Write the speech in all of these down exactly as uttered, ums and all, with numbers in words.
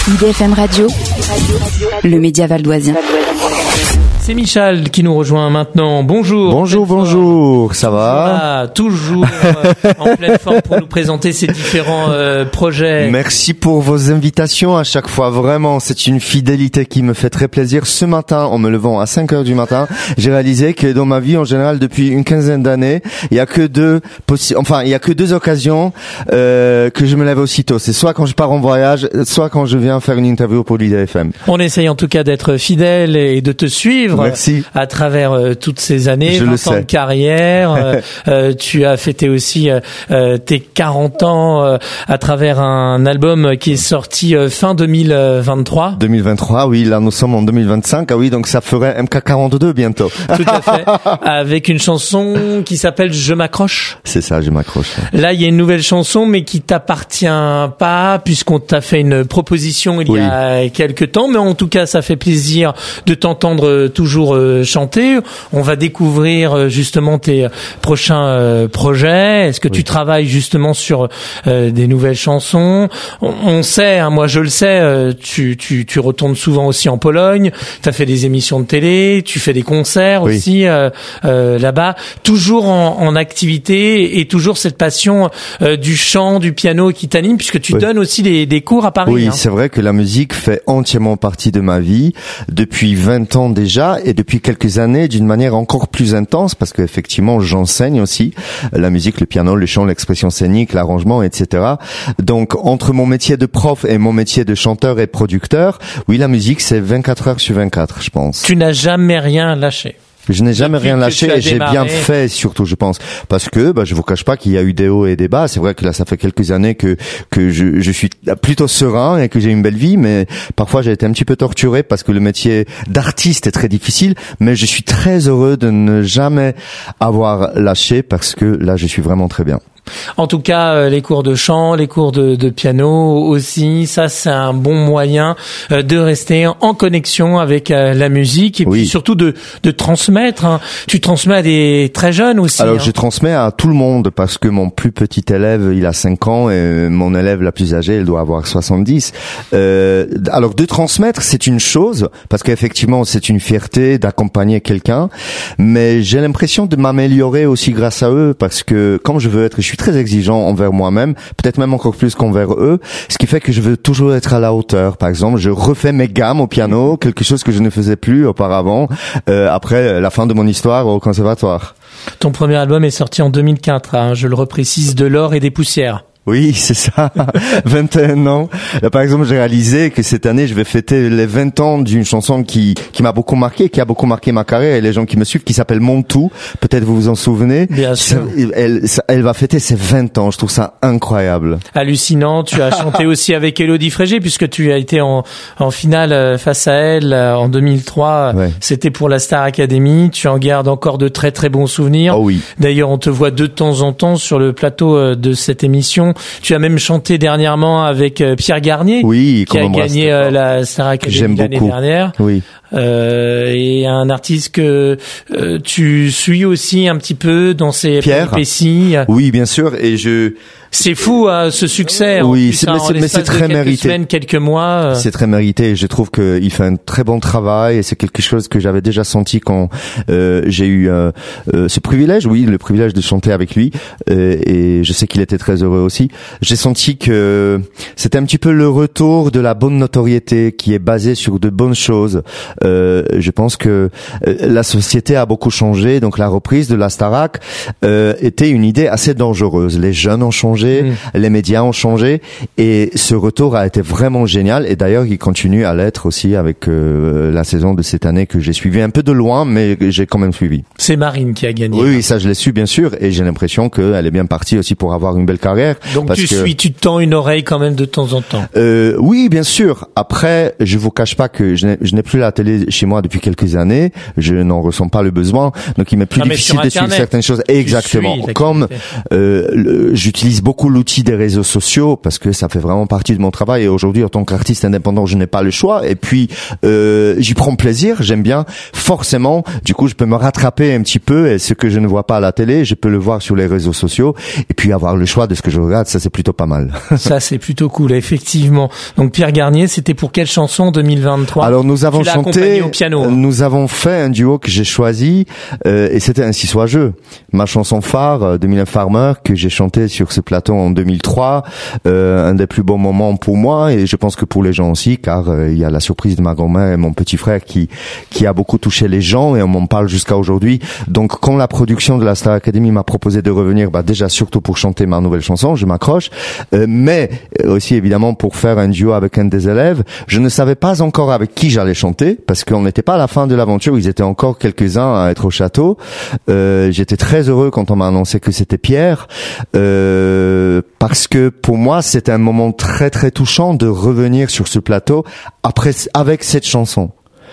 I D F M Radio, le média valdoisien. C'est Michal qui nous rejoint maintenant. Bonjour. Bonjour, bonjour. Ça va? Ah, toujours euh, en pleine forme pour nous présenter ces différents euh, projets. Merci pour vos invitations à chaque fois. Vraiment, c'est une fidélité qui me fait très plaisir. Ce matin, en me levant à cinq heures du matin, j'ai réalisé que dans ma vie, en général, depuis une quinzaine d'années, il y a que deux possi- enfin, il y a que deux occasions euh, que je me lève aussitôt. C'est soit quand je pars en voyage, soit quand je viens faire une interview pour l'I D F M. On essaye en tout cas d'être fidèle et de te suivre. Merci. À travers euh, toutes ces années, Je vingt ans de carrière. euh, euh, tu as fêté aussi euh, tes quarante ans euh, à travers un album qui est sorti euh, fin deux mille vingt-trois. deux mille vingt-trois, oui, là nous sommes en deux mille vingt-cinq. Ah oui, donc ça ferait M K quarante-deux bientôt. Tout à fait. Avec une chanson qui s'appelle Je m'accroche. C'est ça, je m'accroche. Là, il y a une nouvelle chanson, mais qui t'appartient pas, puisqu'on t'a fait une proposition il oui. y a quelques temps. Mais en tout cas, ça fait plaisir de t'entendre toujours chanter. On va découvrir justement tes prochains projets. Est-ce que oui. tu travailles justement sur euh, des nouvelles chansons? On, on sait, hein, moi je le sais, euh, tu, tu, tu retournes souvent aussi en Pologne. Tu as fait des émissions de télé, tu fais des concerts oui. aussi euh, euh, là-bas. Toujours en, en activité et toujours cette passion euh, du chant, du piano qui t'anime, puisque tu oui. donnes aussi des, des cours à Paris. Oui, hein. C'est vrai que la musique fait entièrement partie de ma vie depuis vingt ans déjà. Et depuis quelques années, d'une manière encore plus intense, parce qu'effectivement, j'enseigne aussi la musique, le piano, le chant, l'expression scénique, l'arrangement, et cetera. Donc, entre mon métier de prof et mon métier de chanteur et producteur, oui, la musique, c'est vingt-quatre heures sur vingt-quatre, je pense. Tu n'as jamais rien lâché. Je n'ai jamais Depuis rien lâché et j'ai démarré. bien fait, surtout, je pense, parce que bah, je vous cache pas qu'il y a eu des hauts et des bas. C'est vrai que là, ça fait quelques années que que je, je suis plutôt serein et que j'ai une belle vie, mais parfois j'ai été un petit peu torturé parce que le métier d'artiste est très difficile. Mais je suis très heureux de ne jamais avoir lâché parce que là, je suis vraiment très bien. En tout cas, euh, les cours de chant, les cours de, de piano aussi, ça c'est un bon moyen euh, de rester en connexion avec euh, la musique et oui. puis surtout de, de transmettre. Hein. Tu transmets à des très jeunes aussi. Alors hein. je transmets à tout le monde parce que mon plus petit élève, il a cinq ans et mon élève la plus âgée, elle doit avoir soixante-dix. Euh, alors de transmettre, c'est une chose parce qu'effectivement c'est une fierté d'accompagner quelqu'un, mais j'ai l'impression de m'améliorer aussi grâce à eux parce que comme je veux être, je suis très exigeant envers moi-même, peut-être même encore plus qu'envers eux, ce qui fait que je veux toujours être à la hauteur. Par exemple, je refais mes gammes au piano, quelque chose que je ne faisais plus auparavant, euh, après la fin de mon histoire au conservatoire. Ton premier album est sorti en deux mille quatre, hein, je le reprécise, De l'or et des poussières. Oui, c'est ça. vingt et un ans. Là, par exemple, j'ai réalisé que cette année, je vais fêter les vingt ans d'une chanson qui qui m'a beaucoup marqué, qui a beaucoup marqué ma carrière et les gens qui me suivent, qui s'appelle Mon Tout. Peut-être vous vous en souvenez. Bien sûr. Elle, elle va fêter ses vingt ans. Je trouve ça incroyable. Hallucinant. Tu as chanté aussi avec Élodie Frégé puisque tu as été en en finale face à elle en deux mille trois. Ouais. C'était pour la Star Academy. Tu en gardes encore de très très bons souvenirs. Oh oui. D'ailleurs, on te voit de temps en temps sur le plateau de cette émission. Tu as même chanté dernièrement avec Pierre Garnier, oui, qui a gagné euh, la Star Academy l'année dernière. Oui. Euh, et un artiste que euh, tu suis aussi un petit peu dans ses péripéties. Oui, bien sûr. Et je. C'est fou hein, ce succès. Oui, en plus, c'est, hein, mais, c'est, en mais c'est très quelques mérité. Semaines, quelques mois. C'est très mérité. Je trouve qu'il fait un très bon travail et c'est quelque chose que j'avais déjà senti quand euh, j'ai eu euh, euh, ce privilège, oui, le privilège de chanter avec lui. Euh, et je sais qu'il était très heureux aussi. J'ai senti que c'était un petit peu le retour de la bonne notoriété qui est basée sur de bonnes choses. Euh, je pense que euh, la société a beaucoup changé, donc la reprise de la Starac euh, était une idée assez dangereuse. Les jeunes ont changé. Mmh. Les médias ont changé et ce retour a été vraiment génial et d'ailleurs il continue à l'être aussi avec euh, la saison de cette année que j'ai suivi un peu de loin mais j'ai quand même suivi. C'est Marine qui a gagné. Oui, ça je l'ai su bien sûr et j'ai l'impression qu'elle est bien partie aussi pour avoir une belle carrière. Donc parce tu que, suis, tu tends une oreille quand même de temps en temps. Euh, oui, bien sûr. Après, je vous cache pas que je n'ai, je n'ai plus la télé télé chez moi depuis quelques années. Je n'en ressens pas le besoin. Donc, il m'est plus non, difficile de suivre certaines choses. Exactement. Comme euh, le, j'utilise beaucoup l'outil des réseaux sociaux parce que ça fait vraiment partie de mon travail. Et aujourd'hui, en tant qu'artiste indépendant, je n'ai pas le choix. Et puis, euh, j'y prends plaisir. J'aime bien. Forcément, du coup, je peux me rattraper un petit peu. Et ce que je ne vois pas à la télé, je peux le voir sur les réseaux sociaux. Et puis, avoir le choix de ce que je regarde, ça, c'est plutôt pas mal. Ça, c'est plutôt cool, effectivement. Donc, Pierre Garnier, c'était pour quelle chanson en deux mille vingt-trois? Alors, nous avons tu l'as chanté, au piano, hein. Nous avons fait un duo que j'ai choisi, euh, et c'était Ainsi soit je. Ma chanson phare, deux mille un Farmer, que j'ai chanté sur ce plateau en deux mille trois, euh, un des plus beaux moments pour moi, et je pense que pour les gens aussi, car euh, il y a la surprise de ma grand-mère et mon petit frère qui qui a beaucoup touché les gens, et on m'en parle jusqu'à aujourd'hui. Donc, quand la production de la Star Academy m'a proposé de revenir, bah déjà surtout pour chanter ma nouvelle chanson, je m'accroche, euh, mais aussi évidemment pour faire un duo avec un des élèves. Je ne savais pas encore avec qui j'allais chanter, parce qu'on n'était pas à la fin de l'aventure, ils étaient encore quelques-uns à être au château. Euh, j'étais très heureux quand on m'a annoncé que c'était Pierre, euh, parce que pour moi c'était un moment très très touchant de revenir sur ce plateau après avec cette chanson.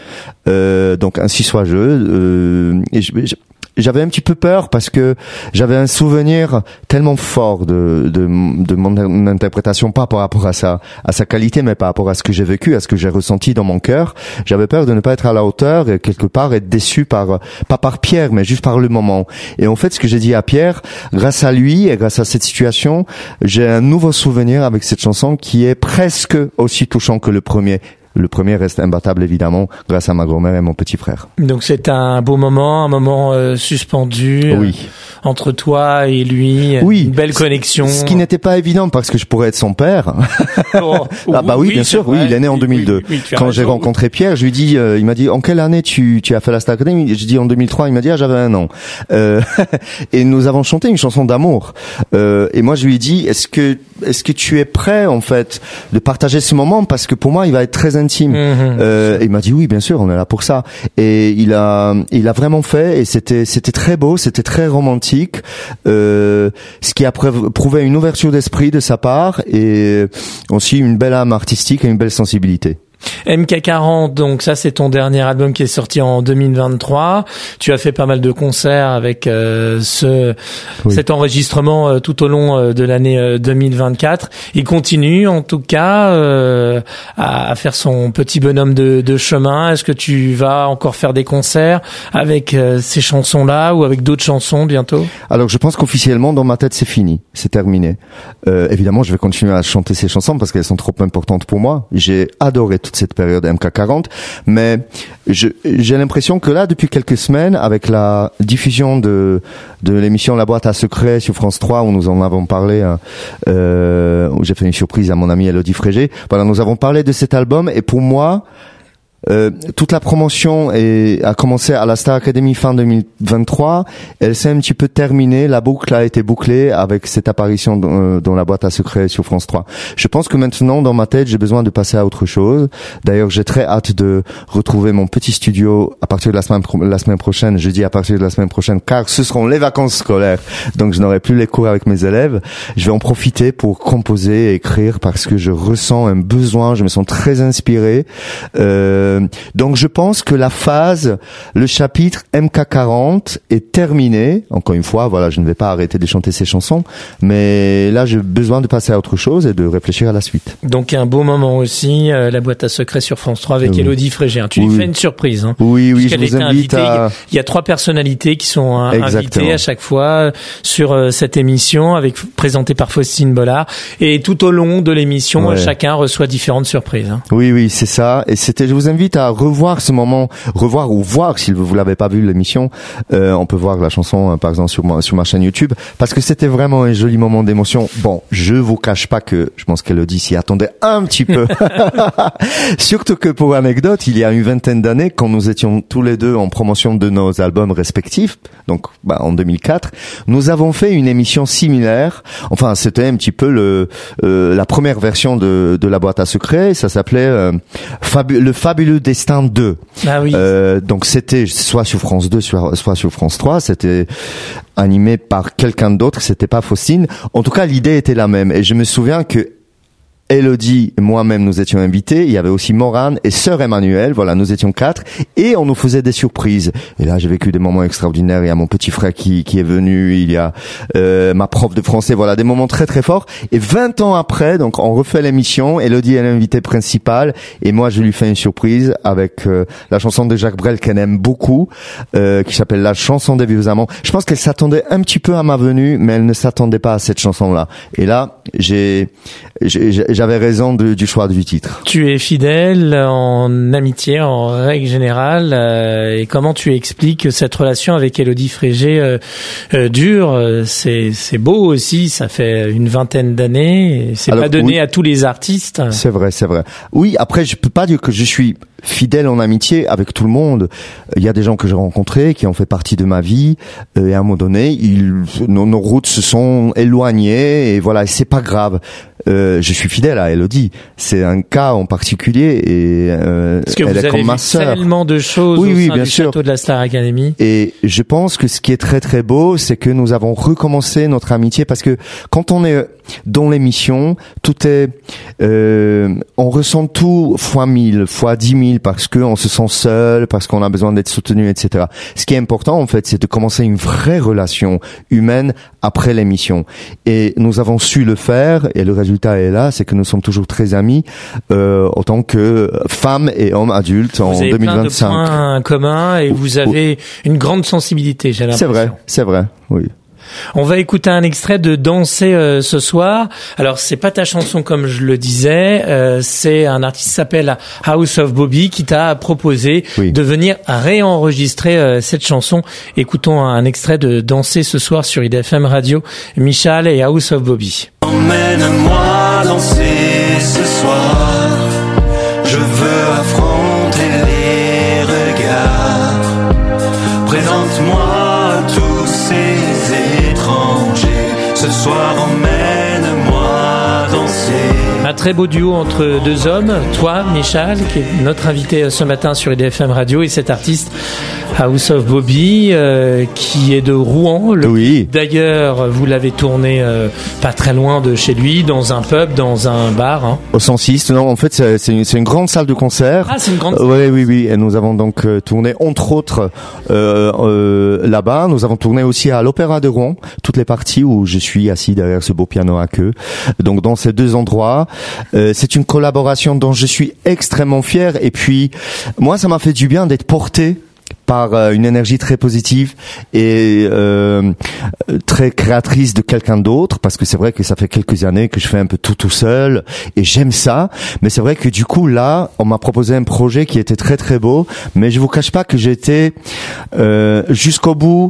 Euh, donc Ainsi soit je. Euh, et je, je J'avais un petit peu peur parce que j'avais un souvenir tellement fort de de, de mon interprétation, pas par rapport à sa à sa qualité, mais par rapport à ce que j'ai vécu, à ce que j'ai ressenti dans mon cœur. J'avais peur de ne pas être à la hauteur et quelque part être déçu par pas par Pierre, mais juste par le moment. Et en fait, ce que j'ai dit à Pierre, grâce à lui et grâce à cette situation, j'ai un nouveau souvenir avec cette chanson qui est presque aussi touchant que le premier. Le premier reste imbattable, évidemment, grâce à ma grand-mère et mon petit frère. Donc c'est un beau moment, un moment euh, suspendu oui. euh, entre toi et lui, oui. Une belle connexion. Ce qui n'était pas évident parce que je pourrais être son père. Oh, ah bah oui, oui bien sûr, vrai. oui, il est né en deux mille deux. Oui, oui, Quand j'ai rencontré Pierre, je lui dis, euh, il m'a dit, en quelle année tu tu as fait la Star Academy? Je dis en deux mille trois. Il m'a dit, ah, j'avais un an. Euh, et nous avons chanté une chanson d'amour. Euh, et moi, je lui ai dit, est-ce que est-ce que tu es prêt en fait de partager ce moment, parce que pour moi il va être très intime. Mmh, euh, et il m'a dit oui, bien sûr, on est là pour ça. Et il a il a vraiment fait, et c'était c'était très beau, c'était très romantique, euh, ce qui a prouvé une ouverture d'esprit de sa part et aussi une belle âme artistique et une belle sensibilité. M K quarante, donc ça c'est ton dernier album qui est sorti en deux mille vingt-trois. Tu as fait pas mal de concerts avec euh, ce oui. cet enregistrement euh, tout au long euh, de l'année euh, deux mille vingt-quatre. Il continue en tout cas euh, à, à faire son petit bonhomme de, de chemin. Est-ce que tu vas encore faire des concerts avec euh, ces chansons-là ou avec d'autres chansons bientôt? Alors je pense qu'officiellement dans ma tête c'est fini, c'est terminé. Euh, évidemment je vais continuer à chanter ces chansons parce qu'elles sont trop importantes pour moi. J'ai adoré toute cette période M K quarante, mais je, j'ai l'impression que là, depuis quelques semaines, avec la diffusion de de l'émission La Boîte à Secrets sur France trois, où nous en avons parlé, euh, où j'ai fait une surprise à mon amie Elodie Frégé, voilà, nous avons parlé de cet album, et pour moi, Euh, toute la promotion est, a commencé à la Star Academy fin deux mille vingt-trois. Elle s'est un petit peu terminée. La boucle a été bouclée avec cette apparition dans, dans La Boîte à Secrets sur France trois. Je pense que maintenant, dans ma tête, j'ai besoin de passer à autre chose. D'ailleurs, j'ai très hâte de retrouver mon petit studio à partir de la semaine, la semaine prochaine. Je dis à partir de la semaine prochaine, car ce seront les vacances scolaires. Donc, je n'aurai plus les cours avec mes élèves. Je vais en profiter pour composer et écrire parce que je ressens un besoin. Je me sens très inspiré. Euh, Donc je pense que la phase, le chapitre M K quarante est terminé. Encore une fois, voilà, je ne vais pas arrêter de chanter ces chansons, mais là j'ai besoin de passer à autre chose et de réfléchir à la suite. Donc un beau moment aussi, euh, La Boîte à Secrets sur France trois avec oui. Elodie Frégé. Tu lui oui. fais une surprise. Hein, oui, oui, je vous invite invitée. à... Il y a trois personnalités qui sont hein, invitées à chaque fois sur euh, cette émission, avec présentée par Faustine Bollard. Et tout au long de l'émission, ouais. chacun reçoit différentes surprises. Hein. Oui, oui, c'est ça. Et c'était, je vous invite à revoir ce moment, revoir ou voir si vous l'avez pas vu l'émission. Euh, on peut voir la chanson euh, par exemple sur ma, sur ma chaîne YouTube, parce que c'était vraiment un joli moment d'émotion. Bon, je vous cache pas que je pense qu'Elodie s'y attendait un petit peu. Surtout que pour anecdote, il y a une vingtaine d'années, quand nous étions tous les deux en promotion de nos albums respectifs, donc bah, en deux mille quatre, nous avons fait une émission similaire. Enfin, c'était un petit peu le euh, la première version de de La Boîte à Secrets. Ça s'appelait euh, Fabu- le fabuleux destin deux. Ah oui. Euh, donc c'était soit sur France deux, soit, soit sur France trois. C'était animé par quelqu'un d'autre. C'était pas Faustine. En tout cas, l'idée était la même. Et je me souviens que Elodie, moi-même, nous étions invités. Il y avait aussi Morane et Sœur Emmanuel. Voilà, nous étions quatre. Et on nous faisait des surprises. Et là, j'ai vécu des moments extraordinaires. Il y a mon petit frère qui, qui est venu. Il y a euh, ma prof de français. Voilà, des moments très, très forts. Et vingt ans après, donc, on refait l'émission. Elodie est l'invitée principale. Et moi, je lui fais une surprise avec euh, la chanson de Jacques Brel qu'elle aime beaucoup, euh, qui s'appelle La chanson des vieux amants. Je pense qu'elle s'attendait un petit peu à ma venue, mais elle ne s'attendait pas à cette chanson-là. Et là, j'ai... j'ai j'avais raison de, du choix du titre. Tu es fidèle en amitié, en règle générale, euh, et comment tu expliques cette relation avec Elodie Frégé euh, euh, dure? C'est, c'est beau aussi, ça fait une vingtaine d'années, et c'est Alors, pas donné oui, à tous les artistes. C'est vrai, c'est vrai. Oui, après, je peux pas dire que je suis fidèle en amitié avec tout le monde. Il y a des gens que j'ai rencontrés qui ont fait partie de ma vie, et à un moment donné, ils, nos, nos routes se sont éloignées, et voilà, c'est pas grave. Euh, je suis fidèle à Elodie. C'est un cas en particulier et euh, Parce que elle vous est avez comme vu ma sœur. Tellement de choses oui, au oui, sein bien du sûr. château de la Star Academy. Et je pense que ce qui est très très beau, c'est que nous avons recommencé notre amitié parce que quand on est dans l'émission, tout est, euh, on ressent tout fois mille, fois dix mille parce que on se sent seul, parce qu'on a besoin d'être soutenu, et cetera. Ce qui est important en fait, c'est de commencer une vraie relation humaine après l'émission. Et nous avons su le faire et le résultat est là, c'est que nous sommes toujours très amis euh, en tant que femmes et hommes adultes en deux mille vingt-cinq. Vous avez plein de points communs et vous avez une grande sensibilité, j'ai l'impression. C'est vrai, c'est vrai, oui. On va écouter un extrait de Danser euh, ce soir. Alors c'est pas ta chanson comme je le disais, euh, c'est un artiste qui s'appelle House of Bobby qui t'a proposé oui. de venir réenregistrer euh, cette chanson. Écoutons un extrait de Danser ce soir sur I D F M Radio, Michal et House of Bobby. Emmène-moi danser ce soir, je veux affronter les regards, présente-moi tous ces étrangers, ce soir emmène-moi danser. Un très beau duo entre deux hommes, toi, Michal, qui est notre invité ce matin sur I D F M Radio, et cet artiste House of Bobby, euh, qui est de Rouen. Le... Oui. D'ailleurs, vous l'avez tourné euh, pas très loin de chez lui, dans un pub, dans un bar. Hein. Au cent six. Non, en fait, c'est, c'est, une, c'est une grande salle de concert. Ah, c'est une grande. Euh, oui, oui, oui. Et nous avons donc euh, tourné entre autres euh, euh, là-bas. Nous avons tourné aussi à l'Opéra de Rouen, toutes les parties où je suis assis derrière ce beau piano à queue. Donc dans ces deux endroits, euh, c'est une collaboration dont je suis extrêmement fier. Et puis, moi, ça m'a fait du bien d'être porté par euh, une énergie très positive et euh, très créatrice de quelqu'un d'autre, parce que c'est vrai que ça fait quelques années que je fais un peu tout tout seul et j'aime ça, mais c'est vrai que du coup là on m'a proposé un projet qui était très très beau, mais je vous cache pas que j'étais euh, jusqu'au bout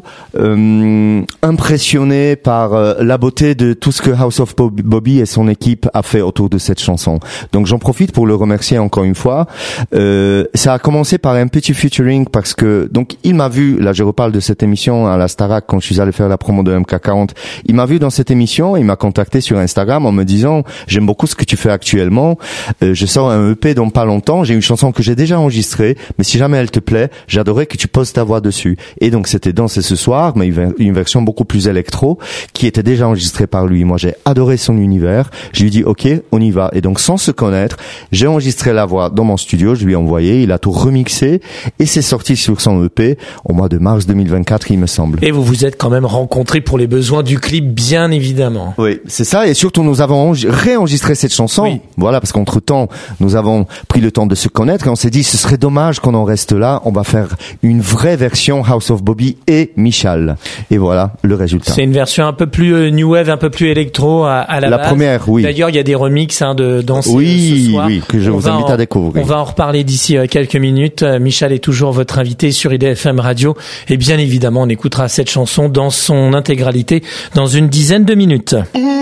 euh, impressionné par euh, la beauté de tout ce que House of Bobby et son équipe a fait autour de cette chanson. Donc j'en profite pour le remercier encore une fois. Euh, ça a commencé par un petit featuring parce que donc il m'a vu, là je reparle de cette émission à la Starac quand je suis allé faire la promo de M K quarante, il m'a vu dans cette émission, il m'a contacté sur Instagram en me disant j'aime beaucoup ce que tu fais actuellement, euh, je sors un E P dans pas longtemps, j'ai une chanson que j'ai déjà enregistrée, mais si jamais elle te plaît, j'adorerais que tu poses ta voix dessus. Et donc c'était Danser ce soir, mais une version beaucoup plus électro qui était déjà enregistrée par lui. Moi j'ai adoré son univers, je lui ai dit ok on y va, et donc sans se connaître j'ai enregistré la voix dans mon studio, je lui ai envoyé, il a tout remixé et c'est sorti sur son E P au mois de mars deux mille vingt-quatre, il me semble. Et vous vous êtes quand même rencontrés pour les besoins du clip, bien évidemment. Oui, c'est ça. Et surtout, nous avons réenregistré cette chanson. Oui. Voilà, parce qu'entre-temps, nous avons pris le temps de se connaître et on s'est dit, ce serait dommage qu'on en reste là. On va faire une vraie version House of Bobby et Michal. Et voilà le résultat. C'est une version un peu plus euh, new wave, un peu plus électro à, à la, la base. La première, oui. D'ailleurs, il y a des remixes hein, de Danser oui, ce soir. Oui, que je on vous invite en, à découvrir. On va en reparler d'ici euh, quelques minutes. Euh, Michal est toujours votre invité sur I D F M Radio. Et bien évidemment, on écoutera cette chanson dans son intégralité dans une dizaine de minutes.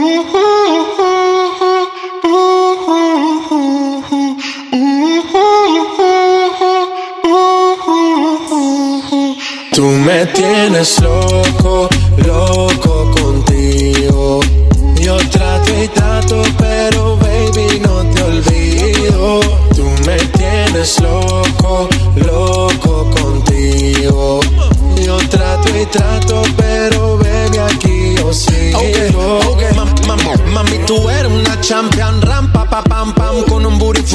Tu me tienes loco, loco contigo. Yo trato y trato, pero baby no te olvido. Tú me tienes loco, loco contigo. Yo trato y trato, pero baby aquí yo sigo. Okay, okay. Ma, ma, mami, tú eres una champion, rampa, pa, pa.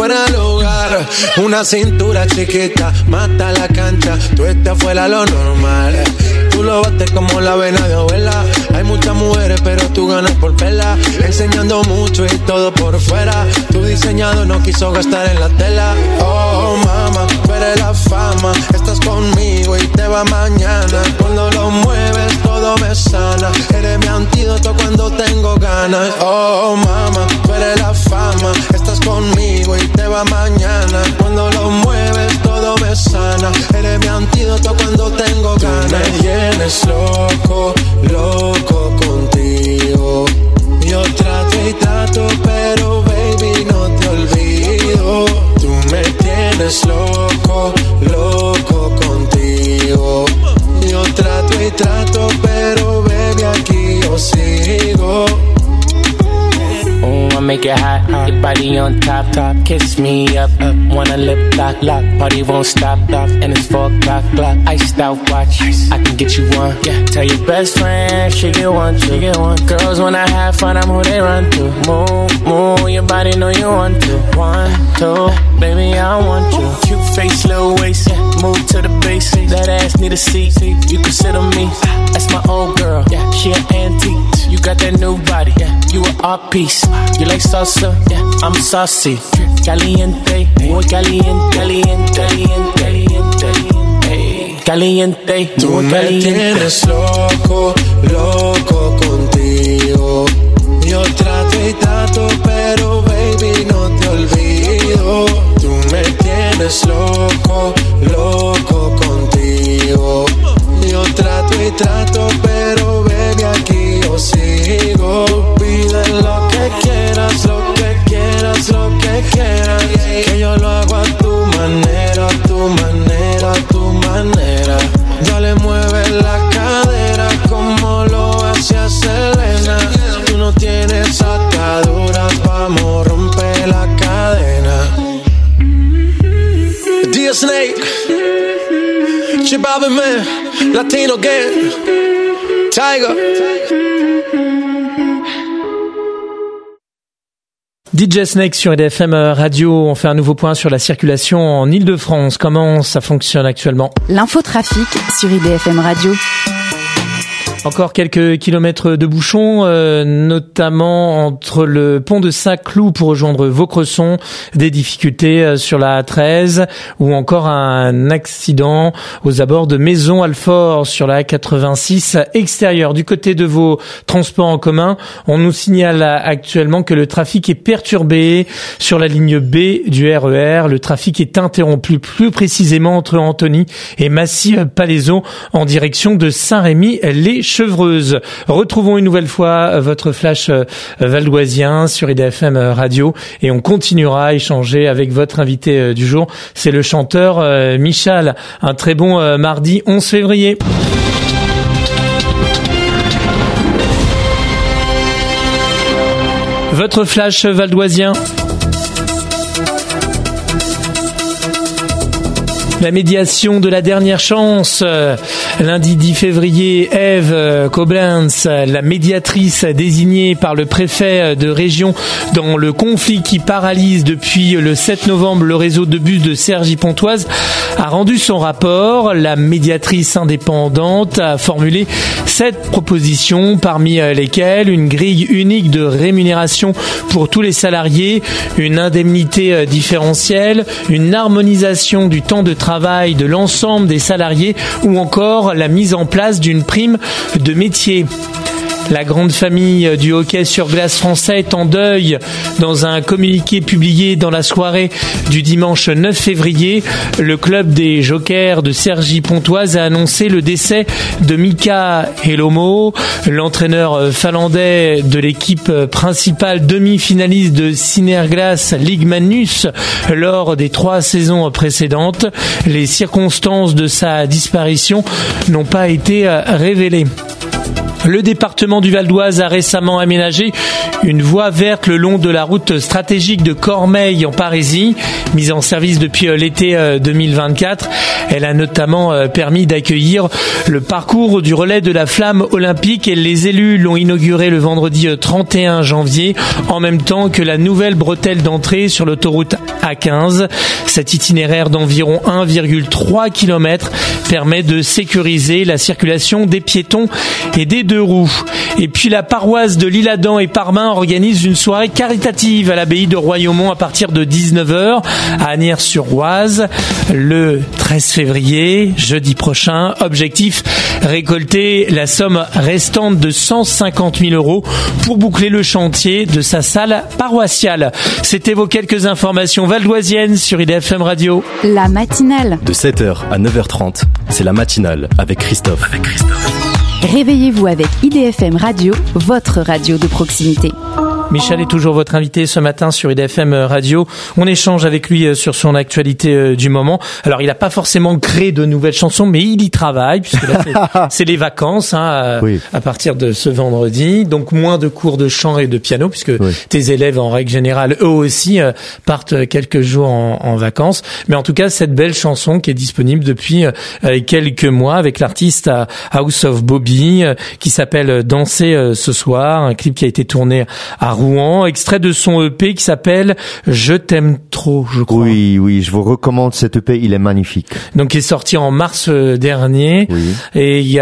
fuera de lugar. Una cintura chiquita, mata la cancha. Tú estás fuera lo normal. Tú lo bates como la vena de abuela. Hay muchas mujeres, pero tú ganas por pela. Enseñando mucho y todo por fuera. Tu diseñado no quiso gastar en la tela. Oh, mama, tú eres la fama. Estás conmigo y te va mañana. Cuando lo mueves, todo me sana. Eres mi antídoto cuando tengo ganas. Oh, mama, tú eres la fama. Estás conmigo y te va mañana. Cuando lo mueves, todo me sana. Eres mi antídoto cuando tengo ganas. Tú me tienes loco, loco contigo. Yo trato y trato, pero baby no te olvido. Tú me tienes loco, loco contigo. Yo trato y trato, pero baby aquí yo sigo. Ooh, I make it hot, hot. Your body on top, top. Kiss me up, up. Wanna lip lock, lock. Party won't stop, stop. And it's four o'clock, clock. Iced out watch. I can get you one. Yeah. Tell your best friend she get one, she get one. Girls when I have fun, I'm who they run to. Move, move. Your body know you want to. One, two, baby I want you. Cute face, little waist. Yeah. Move to the base. That ass need a seat. You can sit on me. That's my old girl. Yeah. She an antique. You got that new body. Yeah. You an art piece. You like salsa? Yeah, I'm saucy. Caliente, muy caliente, caliente, caliente, caliente, caliente. Tú me tienes loco, loco contigo. Yo trato y trato, pero baby no te olvido. Tú me tienes loco, loco contigo. Yo trato y trato, pero baby aquí yo sigo. Pide lo que quieras, lo que quieras, lo que quieras. Que yo lo hago a tu manera, a tu manera, a tu manera. Dale, mueve la cadera como lo hacía Selena. Tú no tienes ataduras, vamos, rompe la cadena. D Snake, Chibabe Man, Latino Gang, Tiger. D J Snake sur E D F M Radio. On fait un nouveau point sur la circulation en Ile-de-France. Comment ça fonctionne actuellement? L'infotrafic sur E D F M Radio. Encore quelques kilomètres de bouchons, euh, notamment entre le pont de Saint-Cloud pour rejoindre Vaucresson, des difficultés euh, sur la A treize, ou encore un accident aux abords de Maison-Alfort sur la A quatre-vingt-six extérieure. Du côté de vos transports en commun, on nous signale actuellement que le trafic est perturbé sur la ligne B du R E R. Le trafic est interrompu plus précisément entre Antony et Massy-Palaiseau en direction de Saint-Rémy-les Chevreuse. Retrouvons une nouvelle fois votre flash valdoisien sur E D F M Radio et on continuera à échanger avec votre invité du jour. C'est le chanteur Michal. Un très bon mardi onze février. Votre flash valdoisien. La médiation de la dernière chance. Lundi dix février, Ève Koblenz, la médiatrice désignée par le préfet de région dans le conflit qui paralyse depuis le sept novembre le réseau de bus de Cergy-Pontoise, a rendu son rapport. La médiatrice indépendante a formulé sept propositions, parmi lesquelles une grille unique de rémunération pour tous les salariés, une indemnité différentielle, une harmonisation du temps de travail de l'ensemble des salariés ou encore la mise en place d'une prime de métier. La grande famille du hockey sur glace français est en deuil. Dans un communiqué publié dans la soirée du dimanche neuf février, le club des Jokers de Cergy-Pontoise a annoncé le décès de Mika Elomo, l'entraîneur finlandais de l'équipe principale demi-finaliste de Synerglace Ligue Magnus lors des trois saisons précédentes. Les circonstances de sa disparition n'ont pas été révélées. Le département du Val d'Oise a récemment aménagé une voie verte le long de la route stratégique de Cormeilles en Parisie, mise en service depuis l'été deux mille vingt-quatre. Elle a notamment permis d'accueillir le parcours du relais de la flamme olympique et les élus l'ont inauguré le vendredi trente et un janvier, en même temps que la nouvelle bretelle d'entrée sur l'autoroute A quinze. Cet itinéraire d'environ un virgule trois kilomètres permet de sécuriser la circulation des piétons et des deux roues. Et puis la paroisse de l'Isle-Adam et Parmain organise une soirée caritative à l'abbaye de Royaumont à partir de dix-neuf heures à Asnières-sur-Oise le treize février, jeudi prochain. Objectif, récolter la somme restante de cent cinquante mille euros pour boucler le chantier de sa salle paroissiale. C'était vos quelques informations valdoisiennes sur I D F M Radio. La matinale. De sept heures à neuf heures trente, c'est la matinale avec Christophe. Avec Christophe. Réveillez-vous avec I D F M Radio, votre radio de proximité. Michel est toujours votre invité ce matin sur I D F M Radio. On échange avec lui sur son actualité du moment. Alors, il n'a pas forcément créé de nouvelles chansons, mais il y travaille, puisque là, c'est, c'est les vacances hein, à, oui. à partir de ce vendredi. Donc, moins de cours de chant et de piano, puisque oui. tes élèves, en règle générale, eux aussi, euh, partent quelques jours en, en vacances. Mais en tout cas, cette belle chanson qui est disponible depuis euh, quelques mois avec l'artiste à House of Bobby, euh, qui s'appelle Danser euh, ce soir, un clip qui a été tourné à Rouen, extrait de son E P qui s'appelle Je t'aime trop, je crois. Oui, oui, je vous recommande cet E P, il est magnifique. Donc, il est sorti en mars dernier. Oui. Et il y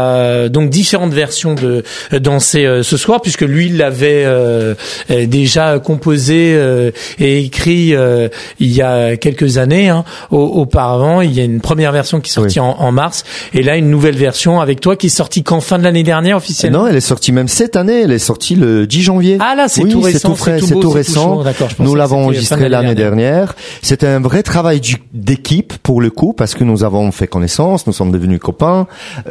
a donc différentes versions de Danser ce soir, puisque lui, il l'avait euh, déjà composé euh, et écrit euh, il y a quelques années hein, auparavant. Il y a une première version qui est sortie oui. en, en mars, et là, une nouvelle version avec toi qui est sortie qu'en fin de l'année dernière, officiellement. Non, elle est sortie même cette année, elle est sortie le dix janvier. Ah là, c'est oui, tout récent, c'est tout frais, c'est tout, beau, c'est tout récent. Tout nous l'avons enregistré l'année dernière. C'était un vrai travail du, d'équipe pour le coup, parce que nous avons fait connaissance, nous sommes devenus copains.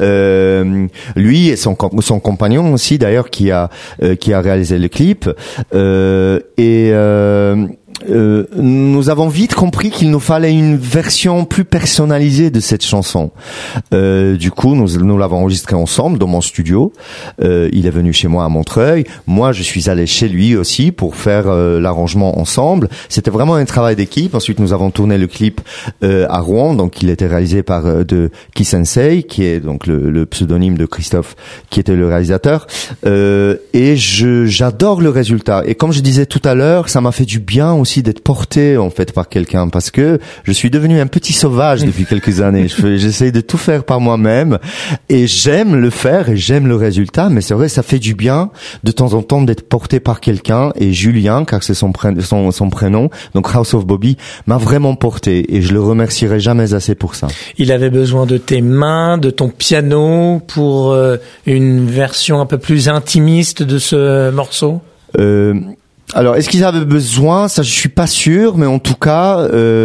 Euh, lui et son, son compagnon aussi d'ailleurs qui a euh, qui a réalisé le clip. Euh, et euh, Euh, nous avons vite compris qu'il nous fallait une version plus personnalisée de cette chanson. Euh, du coup, nous, nous l'avons enregistrée ensemble dans mon studio. Euh, il est venu chez moi à Montreuil. Moi, je suis allé chez lui aussi pour faire euh, l'arrangement ensemble. C'était vraiment un travail d'équipe. Ensuite, nous avons tourné le clip euh, à Rouen. Donc, il était réalisé par euh, de Ki Sensei, qui est donc le, le pseudonyme de Christophe, qui était le réalisateur. Euh, et je, j'adore le résultat. Et comme je disais tout à l'heure, ça m'a fait du bien aussi d'être porté en fait par quelqu'un, parce que je suis devenu un petit sauvage depuis quelques années. Je fais, j'essaye de tout faire par moi-même et j'aime le faire et j'aime le résultat, mais c'est vrai, ça fait du bien de temps en temps d'être porté par quelqu'un, et Julien, car c'est son, pré- son, son prénom, donc House of Bobby, m'a vraiment porté et je le remercierai jamais assez pour ça. Il avait besoin de tes mains, de ton piano pour euh, une version un peu plus intimiste de ce morceau. Euh, Alors, est-ce qu'ils avaient besoin? Ça, je suis pas sûr, mais en tout cas,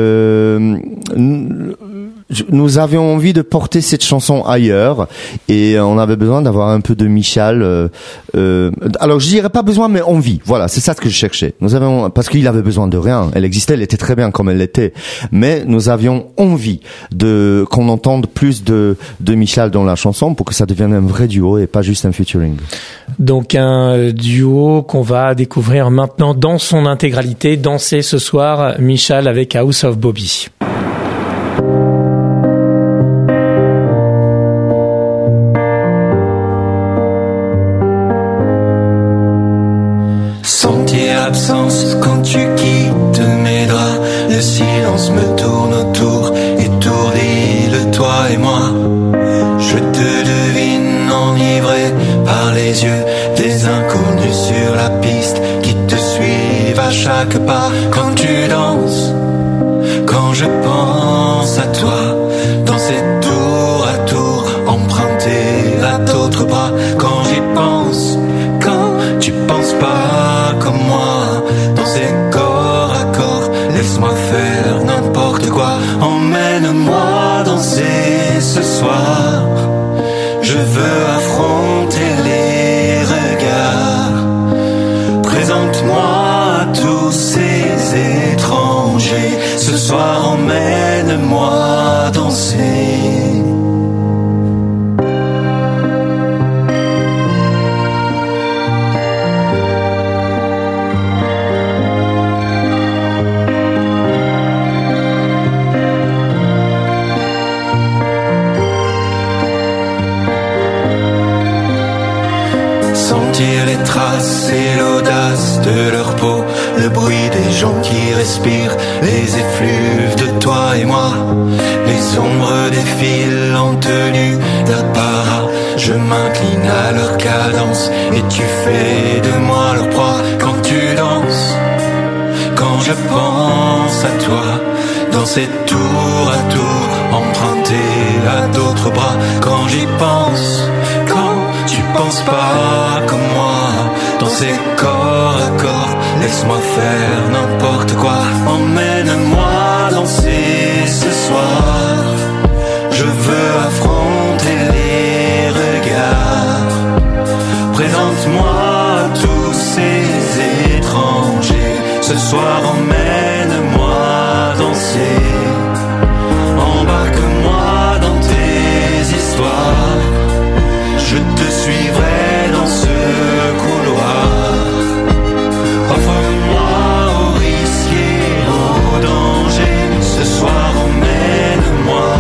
euh, nous avions envie de porter cette chanson ailleurs, et on avait besoin d'avoir un peu de Michal. Euh, euh, alors, je dirais pas besoin, mais envie. Voilà, c'est ça ce que je cherchais. Nous avions, parce qu'il avait besoin de rien. Elle existait, elle était très bien comme elle l'était, mais nous avions envie de qu'on entende plus de de Michal dans la chanson pour que ça devienne un vrai duo et pas juste un featuring. Donc un duo qu'on va découvrir maintenant dans son intégralité. Danser ce soir, Michal avec House of Bobby. Sentir l'absence quand tu quittes mes draps. Le silence me tourne autour, étourdi de toi et moi. Je te devine enivré par les yeux des inconnus sur la piste qui te suivent à chaque pas. Quand tu danses, quand je pense à toi, danser tour à tour, emprunter à d'autres bras. Quand j'y pense, quand tu penses pas comme moi, danser corps à corps, laisse-moi faire n'importe quoi. Emmène-moi danser ce soir, je veux affronter les regards. Présente-moi à tous ces étrangers, ce soir emmène-moi danser. grâce et l'audace de leur peau, le bruit des gens qui respirent, les effluves de toi et moi, les ombres défilent en tenue d'apparat. Je m'incline à leur cadence et tu fais de moi leur proie quand tu danses. Quand je pense à toi, danser tour à tour, emprunté à d'autres bras. Quand j'y pense, quand tu penses pas comme moi, danser corps à corps, laisse-moi faire n'importe quoi. Emmène-moi danser ce soir, je veux affronter les regards. Présente-moi tous ces étrangers. Ce soir emmène-moi danser. Embarque-moi dans tes histoires. Je te suivrai dans ce couloir. Offre-moi au risque et au danger. Ce soir emmène-moi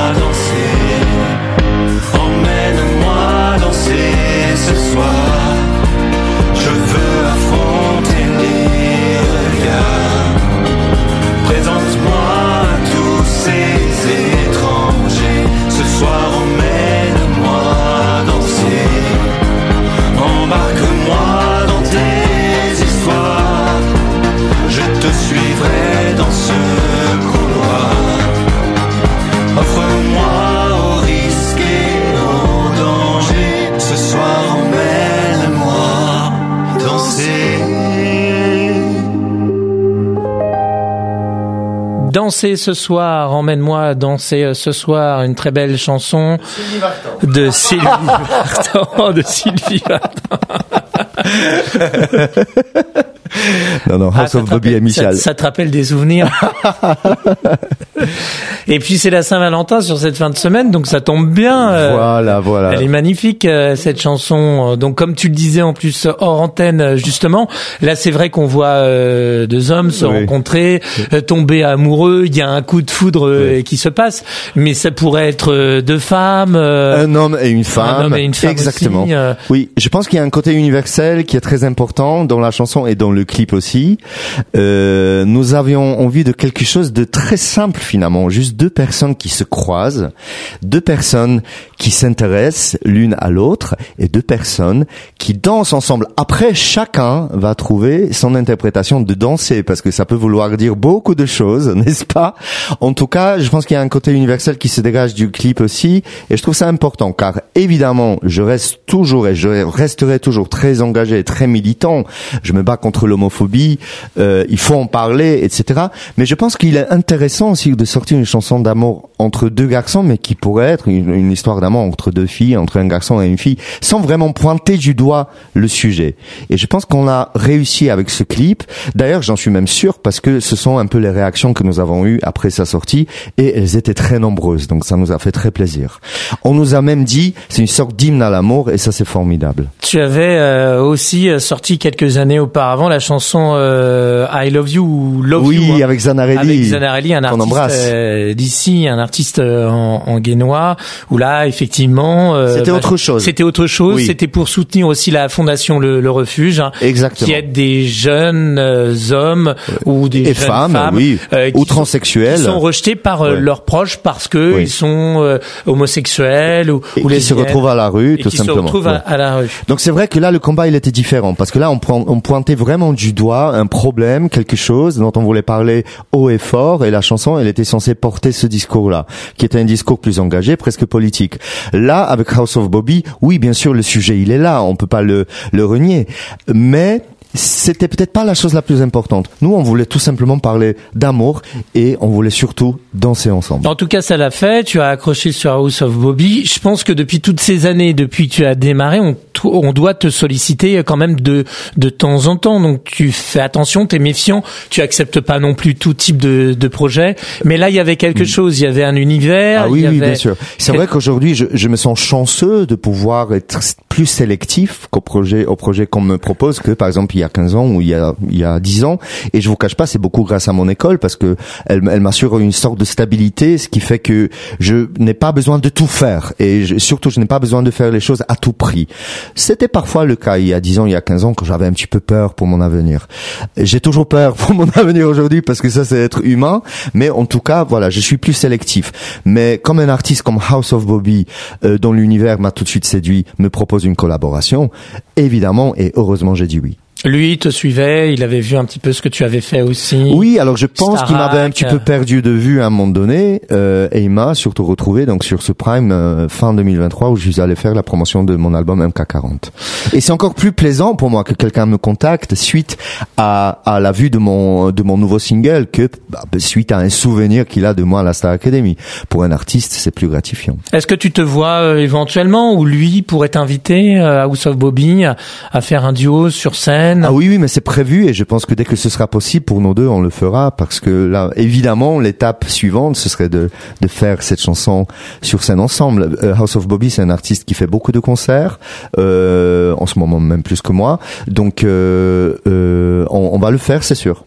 danser. Emmène-moi danser ce soir. Je veux affronter les regards. Présente-moi tous ces étrangers. Ce soir emmène-moi danser. Embarque-moi dans tes histoires. Je te suivrai dans ce couloir. Offre-moi au risque et au danger. Ce soir emmène-moi danser. Danser ce soir, emmène-moi danser ce soir, une très belle chanson de Sylvie Vartan, de Sylvie Vartan. Non, non, House Ah, of Bobby et Michel. Ça, ça te rappelle des souvenirs. Et puis c'est la Saint-Valentin sur cette fin de semaine, donc ça tombe bien. euh, Voilà, voilà. Elle est magnifique, euh, cette chanson. Donc comme tu le disais en plus hors antenne, euh, justement, là c'est vrai qu'on voit euh, deux hommes se Oui. rencontrer, euh, tomber amoureux, il y a un coup de foudre euh, qui se passe, mais ça pourrait être euh, deux femmes. euh, Un homme et une femme. un homme et une femme Exactement. aussi, euh. Oui, je pense qu'il y a un côté universel qui est très important dans la chanson et dans le clip aussi. Euh, nous avions envie de quelque chose de très simple finalement, juste deux personnes qui se croisent, deux personnes qui s'intéressent l'une à l'autre et deux personnes qui dansent ensemble. Après, chacun va trouver son interprétation de danser parce que ça peut vouloir dire beaucoup de choses, n'est-ce pas? En tout cas, je pense qu'il y a un côté universel qui se dégage du clip aussi et je trouve ça important car évidemment, je reste toujours et je resterai toujours très engagé et très militant. Je me bats contre l'homophobie, euh, il faut en parler, et cetera. Mais je pense qu'il est intéressant aussi de sortir une chanson d'amour entre deux garçons, mais qui pourrait être une, une histoire d'amour entre deux filles, entre un garçon et une fille, sans vraiment pointer du doigt le sujet. Et je pense qu'on a réussi avec ce clip. D'ailleurs, j'en suis même sûr parce que ce sont un peu les réactions que nous avons eues après sa sortie et elles étaient très nombreuses. Donc ça nous a fait très plaisir. On nous a même dit, c'est une sorte d'hymne à l'amour et ça c'est formidable. Tu avais euh, aussi sorti quelques années auparavant la chanson euh, I Love You ou Love oui, You. Oui, avec Zanarelli. Avec Zanarelli, un artiste euh, d'ici, un artiste euh, en, en guénois, où là, effectivement... Euh, c'était bah, autre chose. C'était autre chose. Oui. C'était pour soutenir aussi la fondation Le, le Refuge, hein, exactement, qui aide des jeunes euh, hommes euh, ou des et jeunes femmes, femmes oui, euh, ou transsexuels, qui sont rejetés par euh, ouais. leurs proches parce que oui. ils sont euh, homosexuels ou, et ou qui se retrouvent à la rue, tout qui simplement. Se retrouvent ouais. à, à la rue. Donc c'est vrai que là, le combat, il était différent parce que là, on, prend, on pointait vraiment du doigt un problème, quelque chose dont on voulait parler haut et fort, et la chanson, elle était censée porter ce discours-là, qui était un discours plus engagé, presque politique. Là, avec House of Bobby, oui, bien sûr, le sujet, il est là, on peut pas le, le renier, mais c'était peut-être pas la chose la plus importante. Nous, on voulait tout simplement parler d'amour et on voulait surtout danser ensemble. En tout cas, ça l'a fait. Tu as accroché sur House of Bobby. Je pense que depuis toutes ces années, depuis que tu as démarré, on, on doit te solliciter quand même de de temps en temps. Donc, tu fais attention, t'es méfiant. Tu acceptes pas non plus tout type de, de projet. Mais là, il y avait quelque chose. Il y avait un univers. Ah oui, il y oui, avait... bien sûr. C'est vrai qu'aujourd'hui, je, je me sens chanceux de pouvoir être plus sélectif qu'au projet, au projet qu'on me propose que, par exemple, il y a quinze ans ou il y a, il y a dix ans. Et je vous cache pas, c'est beaucoup grâce à mon école parce que elle, elle m'assure une sorte de stabilité, ce qui fait que je n'ai pas besoin de tout faire. Et je, surtout, je n'ai pas besoin de faire les choses à tout prix. C'était parfois le cas il y a dix ans, il y a quinze ans, quand j'avais un petit peu peur pour mon avenir. J'ai toujours peur pour mon avenir aujourd'hui parce que ça, c'est être humain. Mais en tout cas, voilà, je suis plus sélectif. Mais comme un artiste comme House of Bobby, euh, dont l'univers m'a tout de suite séduit, me propose une collaboration, évidemment, et heureusement, j'ai dit oui. Lui, il te suivait, il avait vu un petit peu ce que tu avais fait aussi. Oui, alors je pense Starac. qu'il m'avait un petit peu perdu de vue à un moment donné, euh, et il m'a surtout retrouvé donc sur ce Prime euh, fin deux mille vingt-trois où je suis allé faire la promotion de mon album M K quarante. Et c'est encore plus plaisant pour moi que quelqu'un me contacte suite à, à la vue de mon de mon nouveau single que bah, suite à un souvenir qu'il a de moi à la Star Academy. Pour un artiste, c'est plus gratifiant. Est-ce que tu te vois euh, éventuellement ou lui pourrait t'inviter euh, à House of Bobby à, à faire un duo sur scène? Ah oui, oui, mais c'est prévu et je pense que dès que ce sera possible pour nous deux, on le fera parce que là, évidemment, l'étape suivante, ce serait de, de faire cette chanson sur scène ensemble. Euh, House of Bobby, c'est un artiste qui fait beaucoup de concerts, euh, en ce moment même plus que moi. Donc, euh, euh, on, on va le faire, c'est sûr.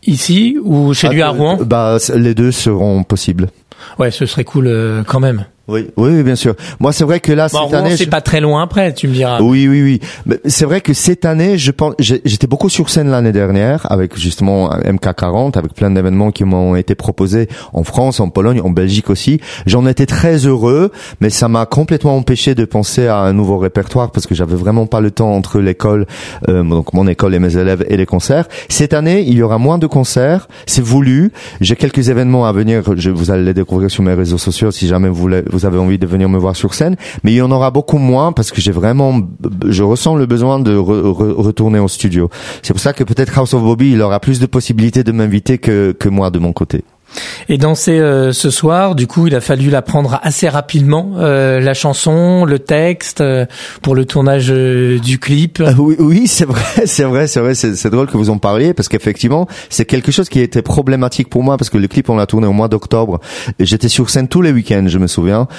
Ici ou chez ah, lui à Rouen? Bah, les deux seront possibles. Ouais, ce serait cool euh, quand même. Oui, oui, oui, bien sûr. Moi, c'est vrai que là, bon, cette Rouen, année, c'est je... pas très loin après, tu me diras. Oui, oui, oui. Mais c'est vrai que cette année, je pense, j'étais beaucoup sur scène l'année dernière avec justement M K quarante, avec plein d'événements qui m'ont été proposés en France, en Pologne, en Belgique aussi. J'en étais très heureux, mais ça m'a complètement empêché de penser à un nouveau répertoire parce que j'avais vraiment pas le temps entre l'école, euh, donc mon école et mes élèves et les concerts. Cette année, il y aura moins de concerts, c'est voulu. J'ai quelques événements à venir, je, vous allez les découvrir sur mes réseaux sociaux si jamais vous voulez, vous avez envie de venir me voir sur scène, mais il y en aura beaucoup moins parce que j'ai vraiment, je ressens le besoin de re, re, retourner au studio. C'est pour ça que peut-être House of Bobby, il aura plus de possibilités de m'inviter que, que moi de mon côté. Et danser euh, ce soir, du coup, il a fallu l'apprendre assez rapidement, euh, la chanson, le texte, euh, pour le tournage euh, du clip. Euh, oui, oui, c'est vrai, c'est vrai, c'est vrai, c'est, c'est drôle que vous en parliez parce qu'effectivement, c'est quelque chose qui a été problématique pour moi parce que le clip, on l'a tourné au mois d'octobre et j'étais sur scène tous les week-ends, je me souviens.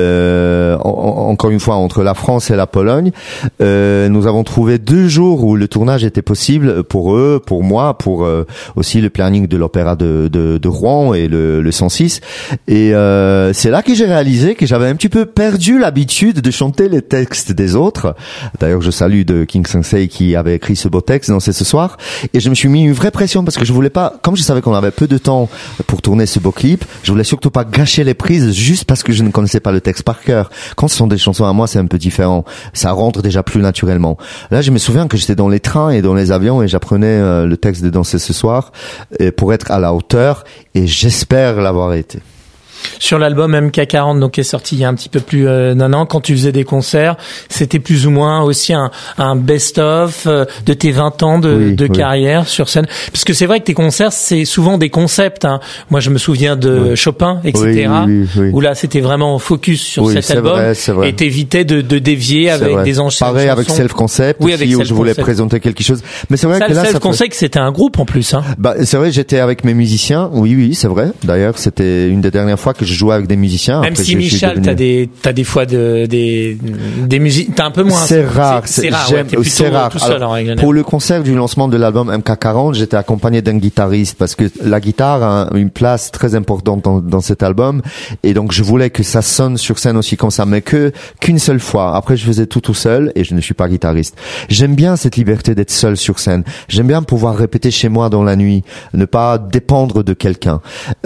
Euh, en, encore une fois, entre la France et la Pologne, euh, nous avons trouvé deux jours où le tournage était possible pour eux, pour moi, pour euh, aussi le planning de l'opéra de, de, de Rouen et le, le cent six et euh, c'est là que j'ai réalisé que j'avais un petit peu perdu l'habitude de chanter les textes des autres. D'ailleurs, je salue de King Sensei qui avait écrit ce beau texte dans C'est ce soir et je me suis mis une vraie pression parce que je voulais pas, comme je savais qu'on avait peu de temps pour tourner ce beau clip, je voulais surtout pas gâcher les prises juste parce que je ne connaissais pas le texte par cœur. Quand ce sont des chansons à moi, c'est un peu différent, ça rentre déjà plus naturellement. Là, je me souviens que j'étais dans les trains et dans les avions et j'apprenais euh, le texte de Danser ce soir et pour être à la hauteur et j'espère l'avoir été. Sur l'album M K quarante, donc qui est sorti il y a un petit peu plus euh, d'un an, quand tu faisais des concerts, c'était plus ou moins aussi un, un best-of euh, de tes vingt ans de, oui, de oui. carrière sur scène. Parce que c'est vrai que tes concerts, c'est souvent des concepts. Hein. Moi, je me souviens de oui. Chopin, et cetera. Oui, oui, oui. Où là, c'était vraiment focus sur oui, cet c'est album. Vrai, c'est vrai. Et t'évitais de, de dévier avec vrai. des enchaînements. Pareil avec Self Concept, oui, avec où je voulais présenter quelque chose. Mais c'est vrai ça, que là, Self Concept, fait... c'était un groupe en plus. Hein. Bah, c'est vrai, j'étais avec mes musiciens. Oui, oui, c'est vrai. D'ailleurs, c'était une des dernières fois que je jouais avec des musiciens. Même Après, si Michel, devenu... t'as des, t'as des fois de, des, des musiques, t'as un peu moins. C'est rare, c'est, c'est rare, j'aime, ouais, t'es c'est rare. Tout seul, Alors, en pour le concert du lancement de l'album M K quarante, j'étais accompagné d'un guitariste parce que la guitare a une place très importante dans, dans cet album et donc je voulais que ça sonne sur scène aussi comme ça, mais que, qu'une seule fois. Après, je faisais tout tout seul et je ne suis pas guitariste. J'aime bien cette liberté d'être seul sur scène. J'aime bien pouvoir répéter chez moi dans la nuit, ne pas dépendre de quelqu'un.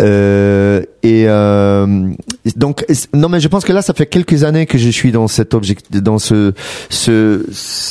Euh, et, euh, donc, non, mais je pense que là, ça fait quelques années que je suis dans cet objectif, dans ce, ce,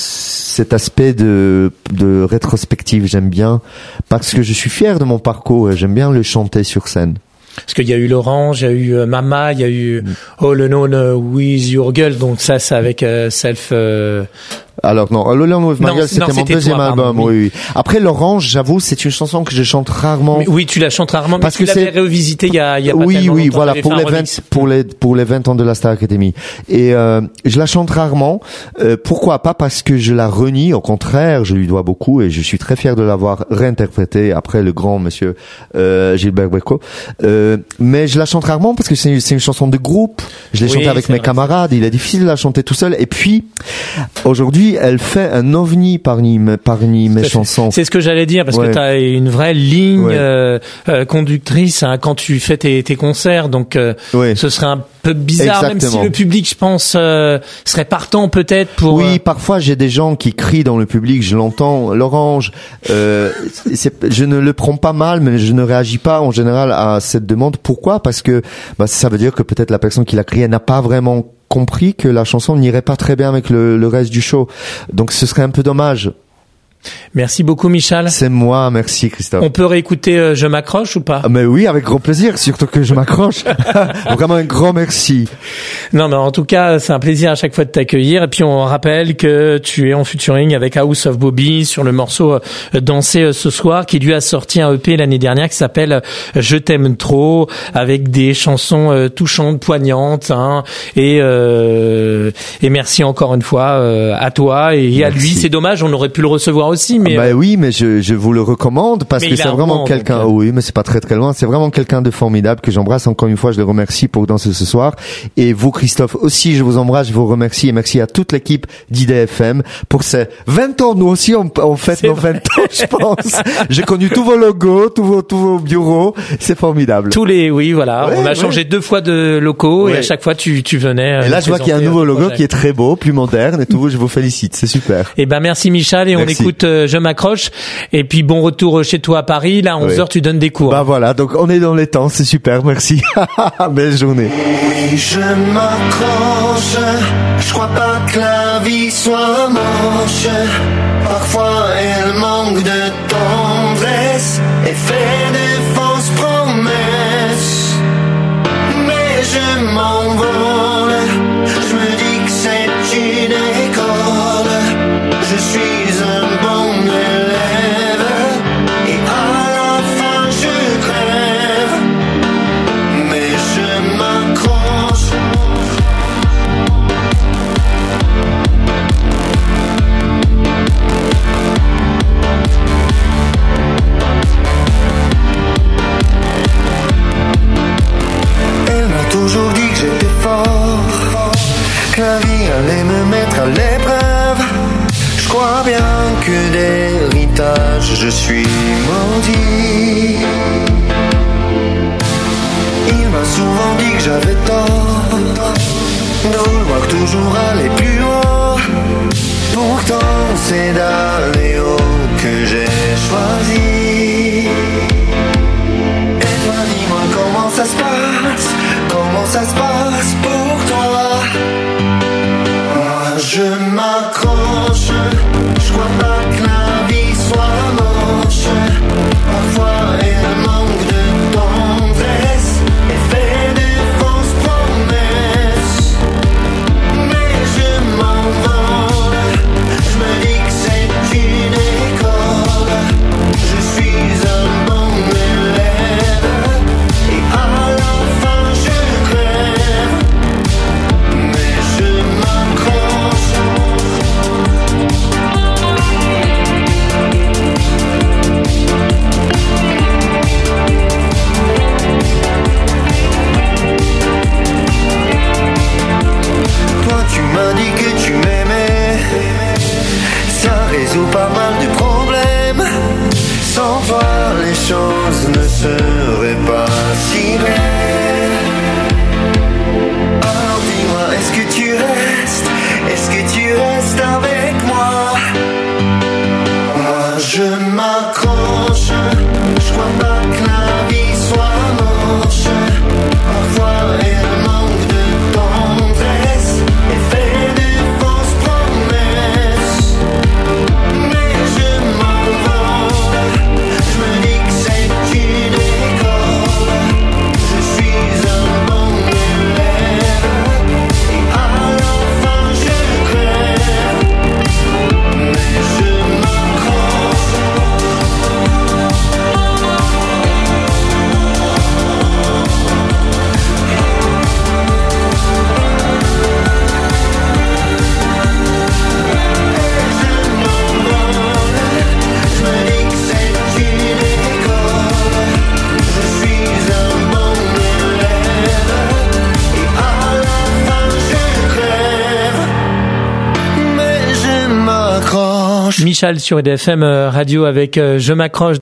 cet aspect de, de rétrospective. J'aime bien parce que je suis fier de mon parcours et j'aime bien le chanter sur scène. Parce qu'il y a eu l'Orange, il y a eu Mama, il y a eu All Alone with Your Girl, donc ça c'est avec euh, Self. Euh, Alors non, Lolland with My Non, Girl, c'était non, mon c'était deuxième toi, album. pardon, Oui. oui. Après l'Orange, j'avoue, c'est une chanson que je chante rarement. Mais oui, tu la chantes rarement, Parce mais tu que l'avais c'est- revisité il y a, il y a pas Oui, tellement oui, longtemps, voilà, t'avais pour fait les un vingt, remix. pour les, pour les vingt ans de la Star Academy. Et, euh, je la chante rarement. Euh, pourquoi pas? Parce que je la renie. Au contraire, je lui dois beaucoup et je suis très fier de l'avoir réinterprétée après le grand monsieur, euh, Gilbert Bécaud. Euh, mais je la chante rarement parce que c'est, c'est une chanson de groupe. Je l'ai Oui, chantée avec c'est mes vrai. camarades. Il est difficile de la chanter tout seul. Et puis, aujourd'hui, elle fait un ovni parmi, mes- parmi mes chansons. C'est ce que j'allais dire parce Ouais. que tu as une vraie ligne Ouais. euh, euh, conductrice hein, quand tu fais tes, tes concerts, donc euh, Ouais. ce serait un peu bizarre, même si Exactement. le public, je pense, euh, serait partant peut-être pour. Oui, euh, parfois j'ai des gens qui crient dans le public, je l'entends. L'Orange, euh, c'est, je ne le prends pas mal, mais je ne réagis pas en général à cette demande. Pourquoi? Parce que bah, ça veut dire que peut-être la personne qui l'a crié n'a pas vraiment compris que la chanson n'irait pas très bien avec le, le reste du show. Donc ce serait un peu dommage. Merci beaucoup, Michal. C'est moi, merci Christophe. On peut réécouter euh, Je m'accroche ou pas? Ah, mais oui, avec grand plaisir, surtout que je m'accroche. Vraiment un grand merci. Non, mais en tout cas, c'est un plaisir à chaque fois de t'accueillir. Et puis, on rappelle que tu es en featuring avec House of Bobby sur le morceau euh, Danser euh, ce soir, qui lui a sorti un E P l'année dernière qui s'appelle euh, Je t'aime trop, avec des chansons euh, touchantes, poignantes. Hein, et, euh, et merci encore une fois euh, à toi et à Merci. lui. C'est dommage, on aurait pu le recevoir aussi, mais bah oui, mais je, je vous le recommande parce Mais que il est c'est à vraiment Rouen, quelqu'un. donc, euh. Oui, mais c'est pas très très loin. C'est vraiment quelqu'un de formidable que j'embrasse. Encore une fois, je le remercie pour danser ce soir. Et vous, Christophe, aussi, je vous embrasse, je vous remercie et merci à toute l'équipe d'I D F M pour ces vingt ans. Nous aussi, on, on fête C'est nos vrai. vingt ans, je pense. J'ai connu tous vos logos, tous vos tous vos bureaux. C'est formidable. tous les, oui, voilà, Ouais, on a ouais. changé deux fois de locaux et Ouais. à chaque fois tu tu venais. euh, Et là, nous je vois qu'il y a un présenter, nouveau euh, logo projet. qui est très beau, plus moderne et tout. Je vous félicite, c'est super. Eh ben merci Michal et on Merci. écoute euh, Je m'accroche et puis bon retour chez toi à Paris. Là à onze heures tu donnes des cours. Bah voilà, donc on est dans les temps, c'est super, merci. Belle journée. Oui, je m'accroche. Je crois pas que la vie soit moche. Parfois elle manque de tendresse et fait des fausses promesses. Mais je m'envole. Je me dis que c'est une école. Je suis un bon élève et à la fin je crève. Mais je m'accroche. Elle m'a toujours dit que j'étais fort, que la vie allait me mettre à l'épreuve. Je crois bien que d'héritage je suis maudit. Il m'a souvent dit que j'avais tort de vouloir toujours aller plus haut. Pourtant c'est d'aller haut que j'ai choisi. Et toi dis-moi comment ça se passe, comment ça se passe pour toi. Moi je m'accroche, je crois pas que la vie soit moche. Parfois elle manque de tendresse et fait des fausses promesses. Mais je m'envole, je me dis que c'est une école. Je suis un bon élève et à la fin je crève. Michal sur E D F M Radio avec euh, Je m'accroche.